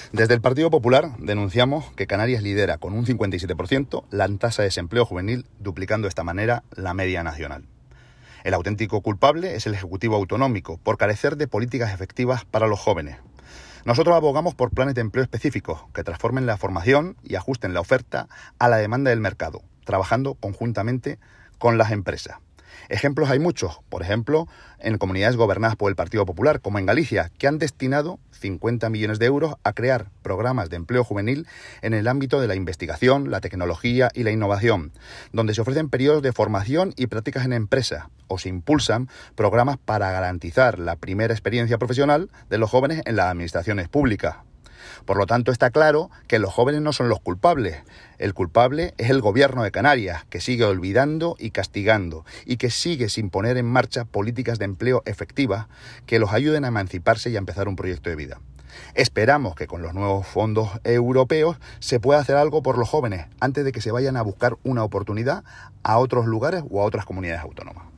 Desde el Partido Popular denunciamos que Canarias lidera con un 57% la tasa de desempleo juvenil, duplicando de esta manera la media nacional. El auténtico culpable es el Ejecutivo Autonómico, por carecer de políticas efectivas para los jóvenes. Nosotros abogamos por planes de empleo específicos que transformen la formación y ajusten la oferta a la demanda del mercado, trabajando conjuntamente con las empresas. Ejemplos hay muchos, por ejemplo, en comunidades gobernadas por el Partido Popular, como en Galicia, que han destinado 50 millones de euros a crear programas de empleo juvenil en el ámbito de la investigación, la tecnología y la innovación, donde se ofrecen periodos de formación y prácticas en empresas, o se impulsan programas para garantizar la primera experiencia profesional de los jóvenes en las administraciones públicas. Por lo tanto, está claro que los jóvenes no son los culpables. El culpable es el Gobierno de Canarias, que sigue olvidando y castigando y que sigue sin poner en marcha políticas de empleo efectivas que los ayuden a emanciparse y a empezar un proyecto de vida. Esperamos que con los nuevos fondos europeos se pueda hacer algo por los jóvenes antes de que se vayan a buscar una oportunidad a otros lugares o a otras comunidades autónomas.